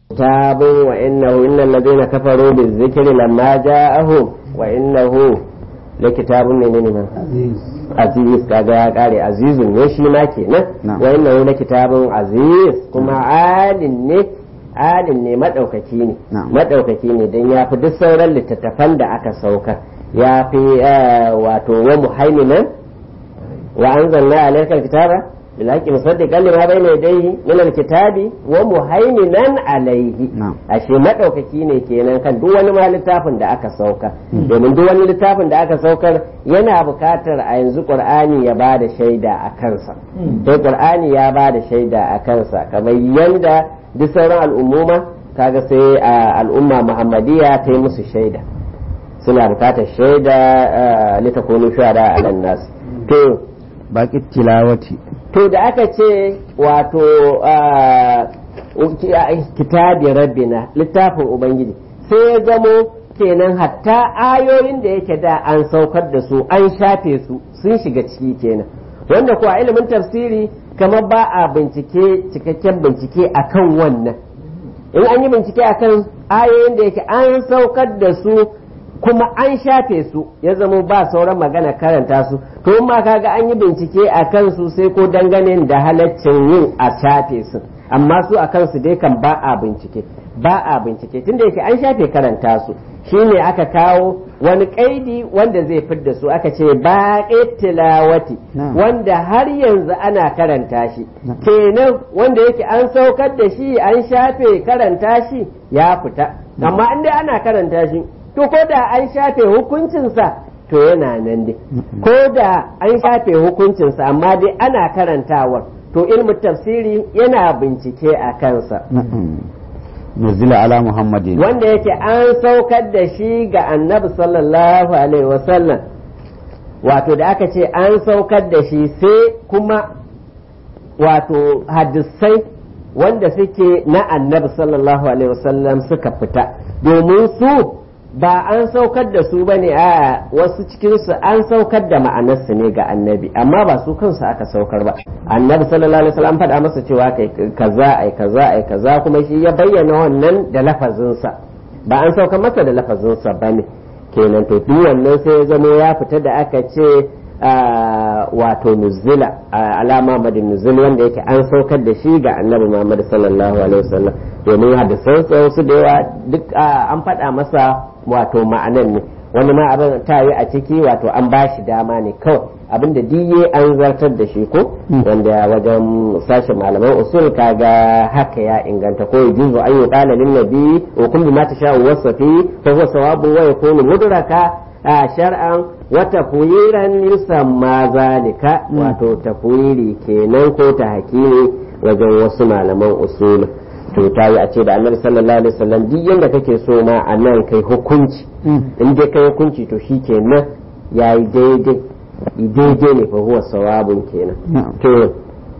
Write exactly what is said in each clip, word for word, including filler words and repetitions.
كتاب وإنه إن الذين كفروا بالذكر لما جاءهم وإنه لكتاب من عزيز عزيز كذا قال عزيز نشي ما كنا وإنه لكتاب عزيز كما عال ne alin ne madaukaki ne madaukaki ne dan ya fi duk sauran littattafan da aka sauka ya fi wato wa muhaiminan wa anzalna alayka alkitaba bilhaqqi musaddiqan lima bayna yadayhi min alkitabi wa muhaiminan alayhi ashe madaukaki ne kenan kan duk wani ma littafin da aka sauka domin duk wani littafin da aka saukar yana bukatar a yanzu qur'ani ya bada shaida a kansa sai qur'ani ya bada shaida a kansa kamar yanda duk sauran al'umma kaga sai al'umma muhammadiyya ta yi musu shaida suna bukatar shaida litakunu shuhada ala nas to baki tilawati to da aka ce wato kitabi rabbina littafin ubangiji sai ya zamo kenan hatta ayoyin da yake da an saukar da su an shafe su sun shiga ciki kenan wanda kuwa ilimin tafsiri kamar ba a bincike cikakken bincike akan wannan in an yi bincike akan ayoyin da yake an saukar da su kuma an shafe su ya zama ba sauran magana karanta su to in ma kaga an yi bincike a kansu sai ko dangane da halaccin yin a shafe su amma su a kansu dai kan ba a bincike ba a bincike tunda yake an shafe karanta su shine aka kawo wani kaidi wanda zai fidda su aka ce ba tilawati wanda har yanzu ana karanta shi kenan wanda yake an saukar da shi an shafe karanta shi ya fita amma inda ana karanta shi to ko da an shafe hukuncinsa to yana nan dai ko da an shafe hukuncinsa amma dai ana karantawar to ilmu tafsiri yana bincike a kansa nuzila ala muhammadin wanda yake an saukar da shi ga annabi sallallahu alaihi wasallam wato da aka ce an saukar da shi sai kuma wato hadisai wanda suke na annabi sallallahu alaihi wasallam suka fita domin su ba an saukar da su bane a wasu cikinsu an saukar da ma'anarsu ne ga annabi amma ba su kansu aka saukar ba annabi sallallahu alaihi wasallam faɗa masa cewa kai kaza ai kaza ai kaza kuma shi ya bayyana wannan da lafazinsa ba an saukar masa da lafazinsa bane kenan to duk wannan sai ya zama ya fita da aka ce wato nuzila alama madin nuzul wanda yake an saukar da shi ga annabi Muhammad sallallahu alaihi wasallam domin hadisan su da yawa duk an faɗa masa wato ma'anan ne wani ma abin ta yi a ciki wato an ba shi dama ne kawai abin da diye an zartar da shi ko wanda wajen sashen malaman usul kaga haka ya inganta ko yujuzu an yi qala lin nabi wa kullu ma tasha'u wasafi fa huwa sawabu wa yakunu mudraka shar'an wa tafwiran yusamma zalika wato tafwiri kenan ko ta hakimi wajen wasu malaman usul to ta yi a ce da annabi sallallahu alaihi wasallam duk yanda kake so ma a nan kai hukunci in dai kai hukunci to shi kenan yayi daidai daidai ne fa huwa sawabun kenan to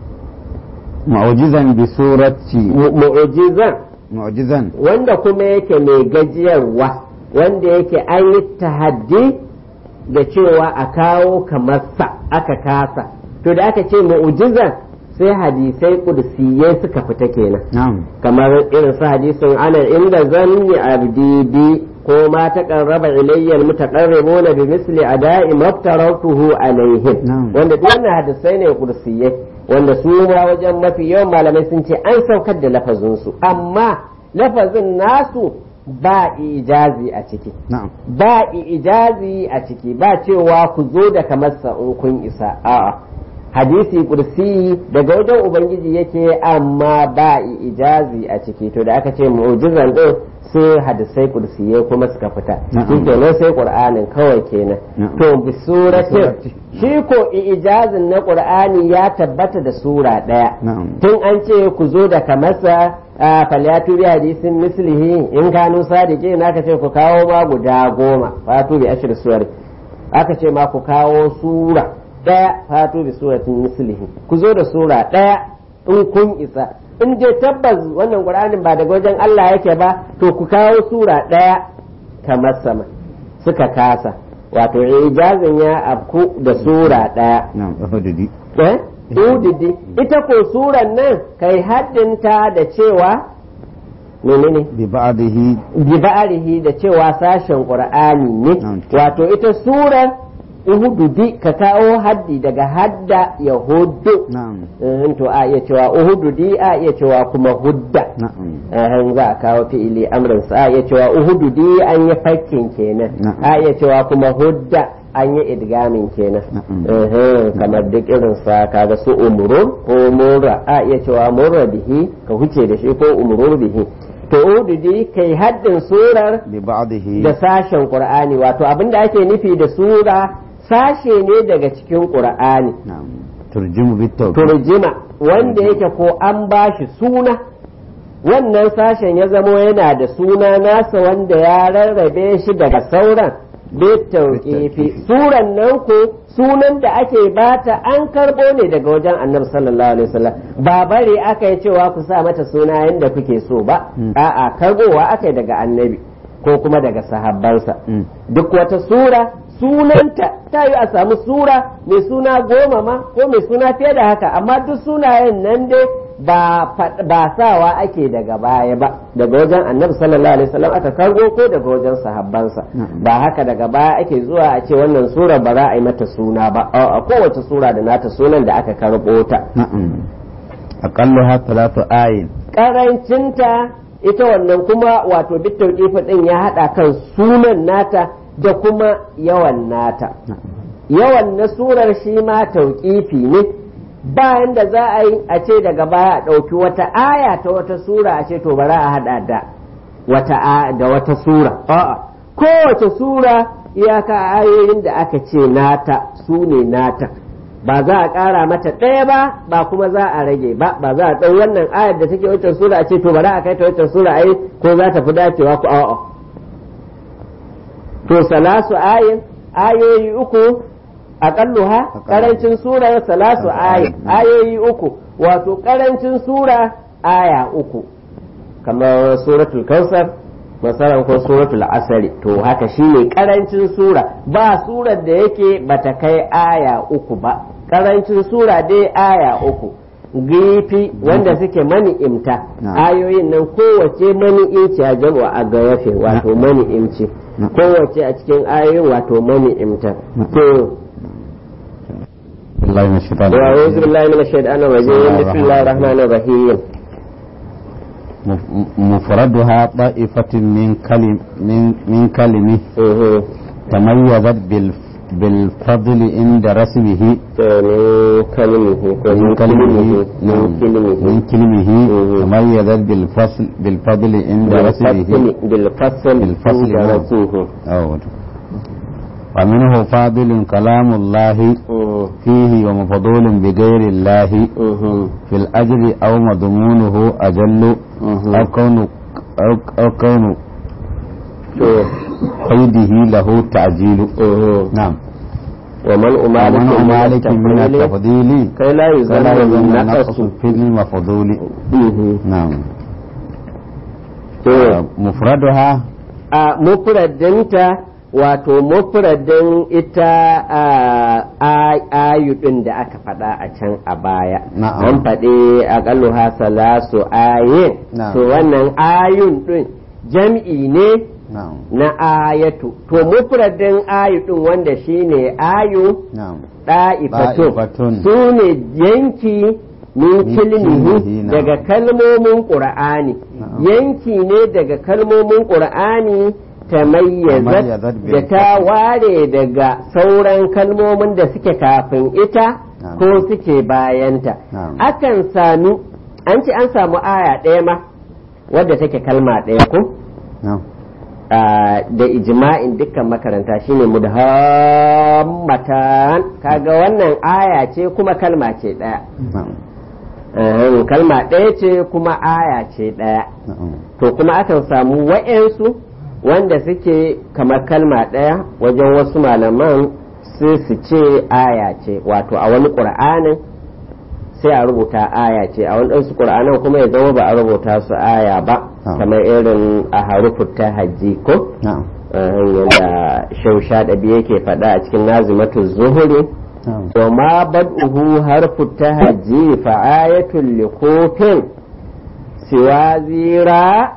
mu'jizan bi surati mu'jizan mu'jizan wanda kuma yake mai gajiyarwa wanda yake an yi tahaddi da cewa a kawo kamar sa aka kasa to da aka ce mu'jizan sai hadisai kudusiyai suka fita kenan kamar irin su hadisin ana inda zanni abdi bi ko ma taqarraba ilayya almutaqarribuna bi misli ada'i maftaratuhu alaihim wanda duk wannan hadisai ne kudusiyai wanda su ma wajen mafi yawan malamai sun ce an saukar da lafazin su amma lafazin nasu ba ijazi a ciki ba ijazi a ciki ba cewa ku zo da kamar sa in kun isa a'a hadisi kursi daga wajen ubangiji yake amma ba ijazi a ciki to da aka ce mu'jizan din sai hadisai kursiye kuma suka fita shi kenan sai qur'anin kawai kenan to bi suratin shi ko ijazin na qur'ani ya tabbata da sura daya tun an ce ku zo da kamarsa falyatu bi hadisin mislihi in kanu sadiki na ka ce ku kawo ma guda goma fatu bi ashir suwar aka ce ma ku kawo sura daya fatu bi suratin mislihi ku zo da sura daya in kun isa in je tabbas wannan qur'anin ba daga wajen Allah yake ba to ku kawo sura daya kamar sama suka kasa wato ijazin ya afku da sura daya eh udidi ita ko suran nan kai haddinta da cewa menene bi ba'dihi bi ba'rihi da cewa sashen qur'ani ne Na'am. wato ita surar uhududi ka kawo haddi daga hadda yahudu na'am in to a iya cewa uhududi a iya cewa kuma hudda na'am an za a kawo fi'ili amrin sa a iya cewa uhududi an yi fakkin kenan Na'am. a iya cewa kuma hudda an yi idgamin kenan Na'am. Eh, kamar duk irin sa kaga su umurur ko murra a iya cewa murra bihi ka huce da shi ko umurur bihi to uhududi kai haddin surar bi ba'dihi da sashen qur'ani wato abinda ake nufi da sura sashe ne daga cikin qur'ani na'am turjimu bit tawkid turjima wanda yake ko an bashi suna wannan sashen ya zamo yana da suna nasa wanda ya rarrabe shi daga sauran bitauqifi suran nan ko sunan da ake bata an karbo ne daga wajen annabi sallallahu alaihi wasallam ba bare aka yi cewa ku sa mata suna yanda kuke so ba Mm. a'a karbowa aka yi daga annabi ko kuma daga sahabbansa Mm. duk wata sura sunanta ta yi a samu sura mai suna goma ma ko mai suna fiye da haka amma duk sunayen nan dai ba fa- ba sawa ake daga baya ba daga wajen annabi sallallahu alaihi wasallam aka karbo ko daga wajen sahabbansa Na'am. ba haka daga baya ake zuwa a ce wannan sura ba za a yi mata suna ba a kowace sura da nata sunan da aka karbo ta na'am aqalluha thalathu ayin karancinta ita wannan kuma wato bitauqifa din ya hada kan sunan nata da kuma yawan nata yawan na surar shi ma tauƙifi ne bayan da za a yi a ce daga baya a ɗauki wata aya ta wata sura a ce to bara a haɗa da wata a- da wata sura a'a kowace sura iyaka ayoyin da aka ce nata su ne nata ba za a ƙara mata ɗaya ba ba kuma za a rage ba ba za a ɗau wannan ayar da take wacce sura a ce to bara a kai ta wacce sura ai ko za ta fi dacewa ku a'a to salasu ayin ayoyi uku aƙalluha ƙarancin sura salasu ayin ayoyi uku wato ƙarancin sura aya uku kamar suratul kausar masalan ko suratul asari to haka shine ƙarancin sura ba surar da yake bata kai aya uku ba ƙarancin sura dai aya uku gifi wanda suke mani'imta Na'am. ayoyin nan kowace mani'imci a jam'a a gayafe wato mani'imci Na'am. kowace a cikin ayoyin wato mani'imta Na'am. to Allah ya shaitan وأعوذ بالله من الشيطان الرجيم بسم الله الرحمن الرحيم مفردها طائفة من كلم من من كلمه مه. تميزت بال بالفضل عند رسمه من كلمه من كلمه نعم. من كلمه من كلمه مه. تميزت بالفصل بالفضل عند رسمه بالفصل بالفصل بالفصل عند نعم. رسمه أو ومنه فاضل كلام الله مه. فيه ومفضول بغير الله مه. في الأجر أو مضمونه أجل مه. أو كون أو, أو كون to قيده له تعجيل مه. نعم ومن ومن أمالك مالك من التفضيل كي لا فلا يزال يظن النقص نقص في المفضول مه. نعم to مفردها a mufradinta wato mufradin ita a ayudin da aka faɗa a can a baya Na'am. an faɗi aƙallu hasala su ayin Na'am. to wannan ayun ɗin jam'i ne نعم na ayatu to mufradin ayudin wanda shine ayu نعم ɗa'ifatu Ɗa'ifatun. su ne yanki min Min kilmihi kilmihi, na'am. daga kalmomin ƙur'ani Na'am. yanki ne daga kalmomin ƙur'ani tamayyazat Tamayyazat bil da ta ware daga sauran kalmomin da suke kafin ita Na'am. ko suke bayanta Na'am. akan sami an ce an samu aya ɗaya ma wadda take kalma ɗaya ko نعم Ah, da ijma'in dukkan makaranta shine mudhammatan kaga wannan aya ce kuma kalma ce ɗaya نعم Ahem, kalma ɗaya ce kuma aya ce ɗaya نعم to kuma akan samu wa'yansu wanda suke kamar kalma ɗaya wajen wasu malaman sai su ce aya ce wato a wani ƙur'anin sai a rubuta aya ce a wani ɗansu ƙur'anin kuma ya zama ba a rubuta su aya ba Ah. kamar irin a harufin ta hajji ko نعم yadda shausha ɗabi yake faɗa a cikin nazimatu zuhuri نعم wa ma bad'uhu harfu tahajji fa ayatul likufin siwa zira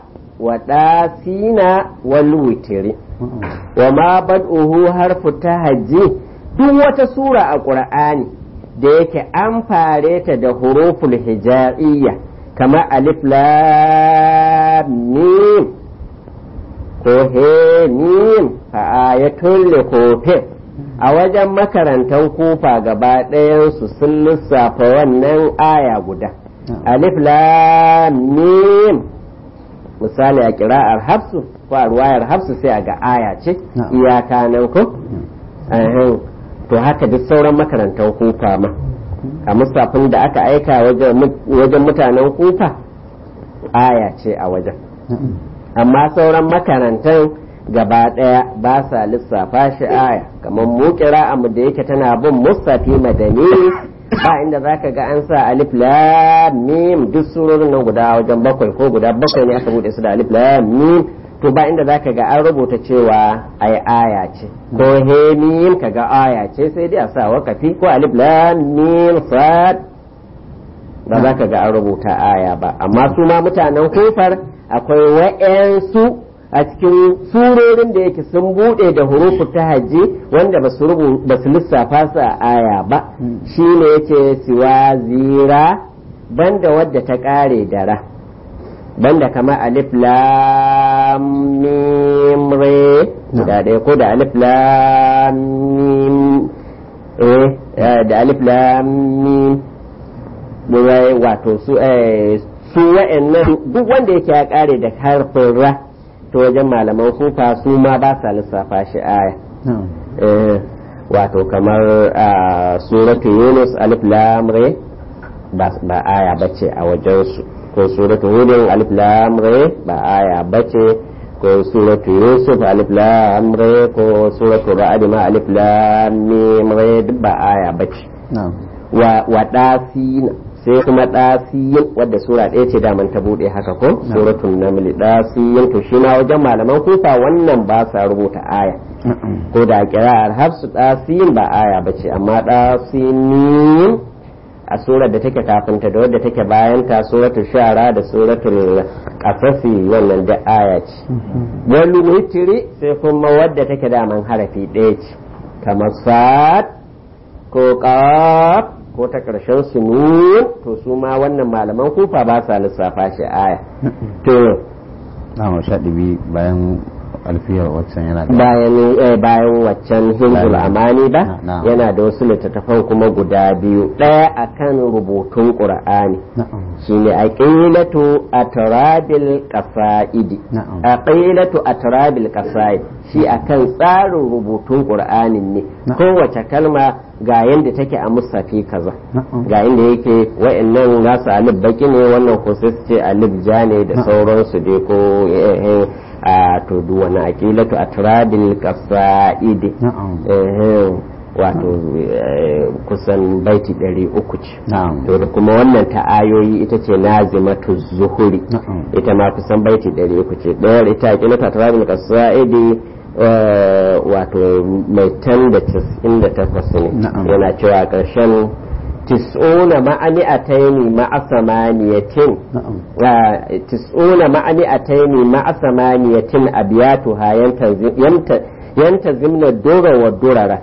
wa dasina wal witri wa ma bad'uhu harfu tahajji duk wata sura a qur'ani da yake an fare ta da huruful hijaiyya kamar alif lam mim ko he mim fa ayatul likufin a wajen makarantar kufa gaba ɗayansu sun lissafa wannan aya guda alif lam mim misali a kira'ar hafsu ko a ruwayar hafsu sai a ga aya ce iyaka nan ko to haka duk sauran makarantar kufa ma a musafin da aka aika wajen mutanen kufa aya ce a wajen amma sauran makarantar gaba ɗaya ba sa lissafa shi aya kamar mu mu da yake tana bin musafi madani ba inda zaka ga an sa alif lam mim duk surorin nan guda wajen bakwai ko guda bakwai ne aka bude su da alif lam mim to ba inda zaka ga an rubuta cewa ai aya ce ko he mim kaga aya ce sai dai a sa wakafi ko alif lam mim sad ba zaka ga an rubuta aya ba amma su ma mutanen kufar akwai wa'yansu a cikin surorin da yake sun bude da hurufu ta hajji wanda ba su lissafa su a aya ba shine yake siwa zira banda wadda ta kare da ra banda kama alif lam mim re da ɗaya ko da alif lam mim eh da alif lam mim wato su eh su wa'annan duk wanda yake ya kare da harfin ra to wajen malaman kufa su ma ba sa lissafa shi aya wato kamar suratu yunus alif lam re ba aya bace a wajen su ko suratu hudin alif lam re ba aya bace ko suratu yusuf alif lam re ko suratu ra'd ma alif lam mim re ba aya bace wa wadasina sai kuma ɗasiyin wadda sura ɗaya ce daman ta buɗe haka ko suratun namli ɗasiyin to shi ma wajen malaman kufa wannan ba sa rubuta aya ko da kira'ar hafsu ɗasiyin ba aya ba ce amma ɗasiyin a surar da take kafinta da wadda take bayan ta suratul shara da suratul qasasi wannan da aya ce wani witiri sai kuma wadda take daman harafi ɗaya ce kamar sad ko qaf ko ta ƙarshen su nun to su ma wannan malaman kufa ba sa lissafa shi aya to na sha ɗibi bayan alfiyar waccan yana da bayan bayan waccan hizbul amani ba yana da wasu littattafan kuma guda biyu ɗaya akan rubutun qur'ani shine aqilatu atrabil qasaidi aqilatu atrabil qasaid shi akan tsarin rubutun qur'anin ne kowace kalma ga yanda take a musafi kaza ga inda yake wa'annan nasu alif baki ne wannan ko sai ce alif ja ne da sauransu dai ko a to duk wani aqilatu atrabil qasaid wato kusan baiti ɗari uku ce to da kuma wannan ta ayoyi ita ce nazimatu zuhuri ita ma kusan baiti ɗari uku ce ɗayar ita aqilatu atrabil qasaid wato mai tan da casa'in da takwas ne yana cewa ƙarshen tis'una ma'ani a taini ma'asamaniyatin tis'una ma'ani a taini ma'asamaniyatin abiyatu ha yanta zimna dora wa durara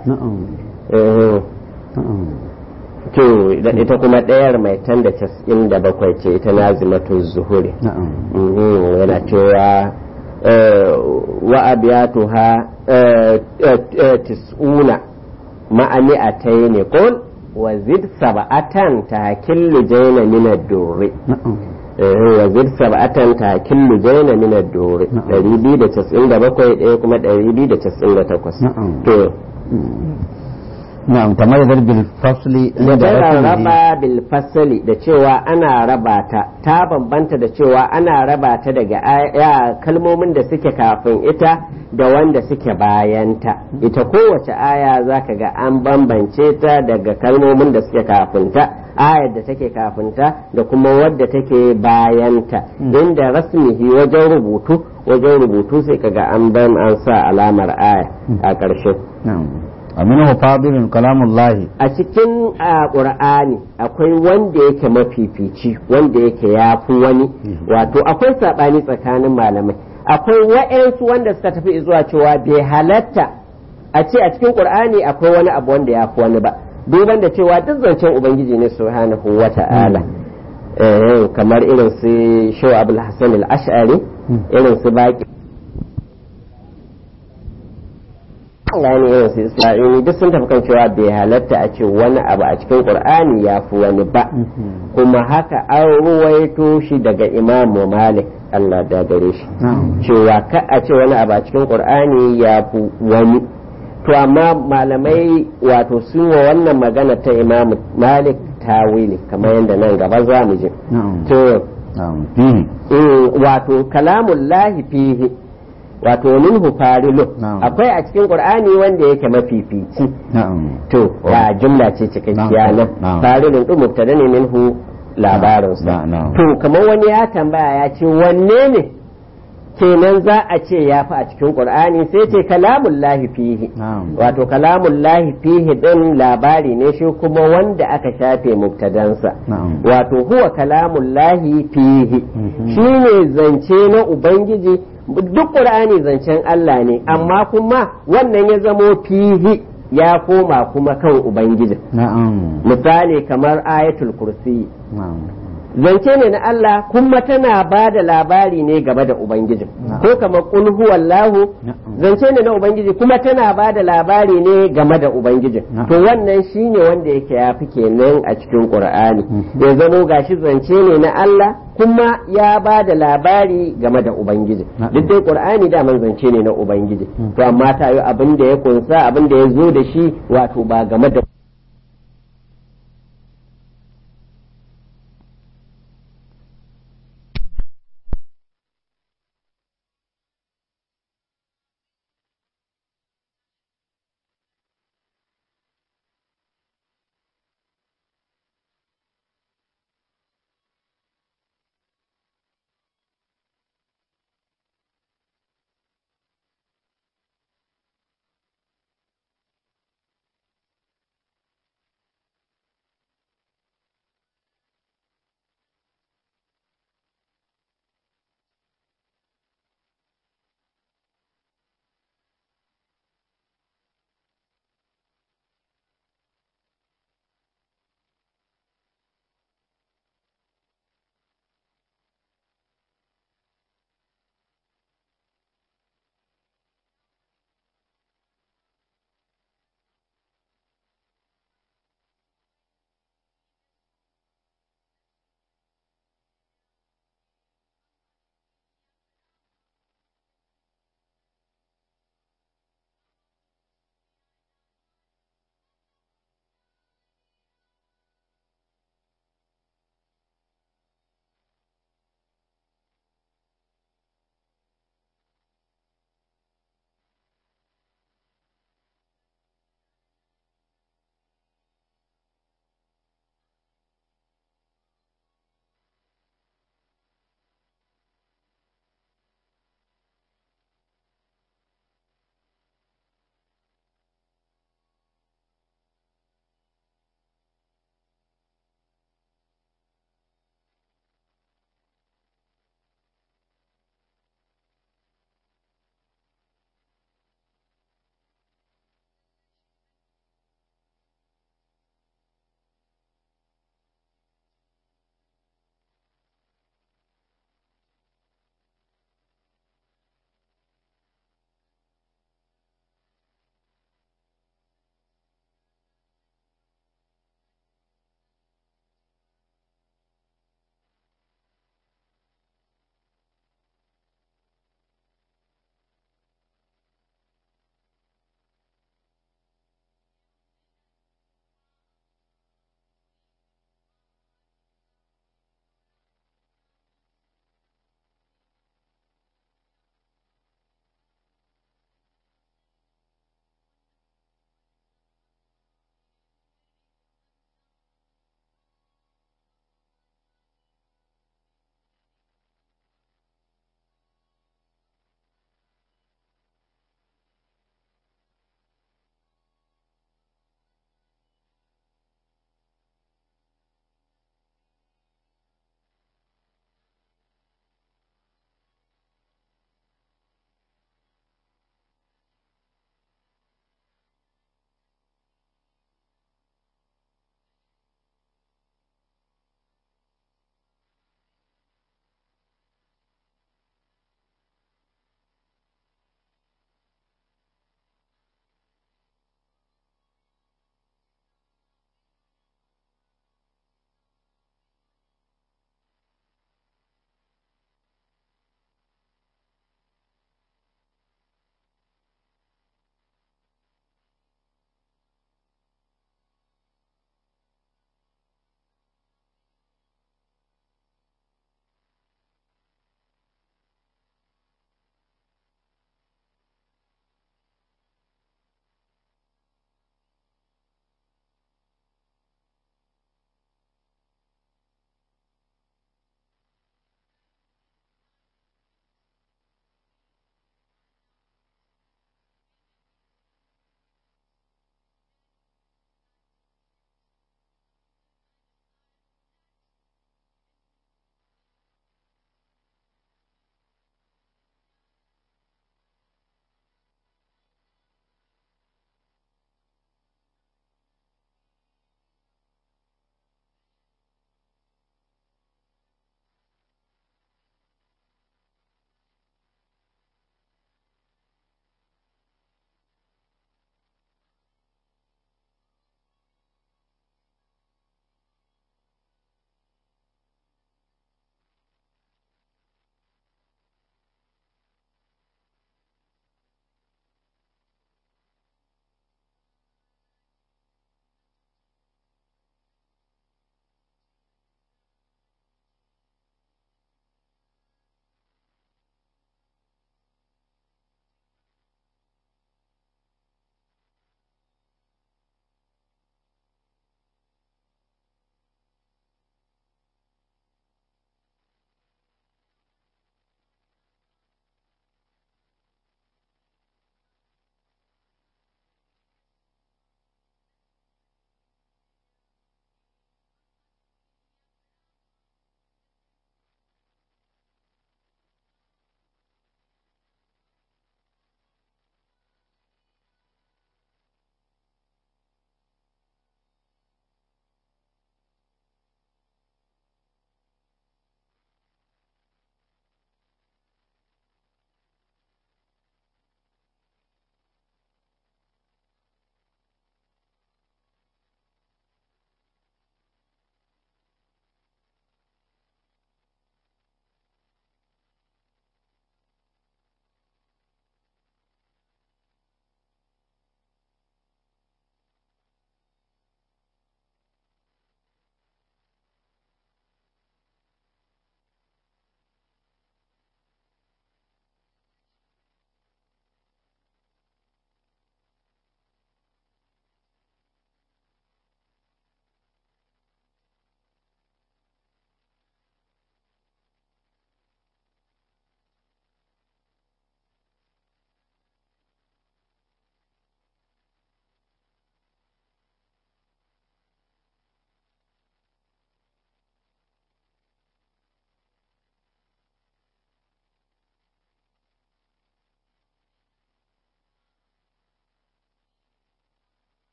to ita kuma ɗayar mai tan da casa'in da bakwai ce ita nazimatu zuhuri yana cewa wa abiyatuha tis'una ma'ani a taini qul wa zid sab'atan tahkillu jayna min ad-durri wa zid sab'atan tahkillu jayna min ad-durri ɗari biyu da casa'in da bakwai ɗaya kuma ɗari biyu da casa'in da takwas to na'am tamayyazar bil fasli da raba bil fasli da cewa ana raba ta ta bambanta da cewa ana raba ta daga aya kalmomin da suke kafin ita da wanda suke bayanta ita kowace aya zaka ga an bambance ta daga kalmomin da suke kafinta ayar da take kafinta da kuma wadda take bayanta inda rasmihi wajen rubutu wajen rubutu sai kaga an ban an sa alamar aya a ƙarshe aminu fadilun kalamullahi a cikin ƙur'ani akwai wanda yake mafifici wanda yake yafi wani wato akwai saɓani tsakanin malamai akwai wa'yansu wanda suka tafi zuwa cewa bai halatta a ce a cikin ƙur'ani akwai wani abu wanda yafi wani ba duban da cewa duk zancen ubangiji ne subhanahu wa ta'ala kamar irin su shaw abul hasan al-ash'ari irin su baki gane irin su isra'ili duk sun tafi kan cewa bai halatta a ce wani abu a cikin qur'ani ya fi wani ba kuma haka an ruwaito shi daga imamu malik Allah da gare shi cewa ka a ce wani abu a cikin qur'ani ya fi wani to amma malamai wato sun wa wannan magana ta imamu malik tawili kamar yadda nan gaba za mu je to wato kalamullahi fihi wato minhu farilu akwai a cikin qur'ani wanda yake mafifici to ya jumla ce cikakkiya nan farilun din mubtada ne minhu labarin sa to kamar wani ya tambaya ya ce wanne ne kenan za a ce ya fi a cikin qur'ani sai ce kalamullahi fihi wato kalamullahi fihi din labari ne shi kuma wanda aka shafe mubtadansa wato huwa kalamullahi fihi shine zance na ubangiji duk qur'ani zancen Allah ne amma kuma wannan ya zamo fihi ya koma kuma kan ubangiji misali kamar ayatul kursi zance ne na Allah kuma tana ba da labari ne game da ubangiji ko kamar qul huwallahu zance ne na ubangiji kuma tana ba da labari ne game da ubangiji to wannan shine wanda yake yafi kenan a cikin qur'ani ya zamo gashi zance ne na Allah kuma ya ba da labari game da ubangiji duk dai qur'ani da man zance ne na ubangiji to amma ta yi abin da ya kunsa abin da ya zo da shi wato ba game da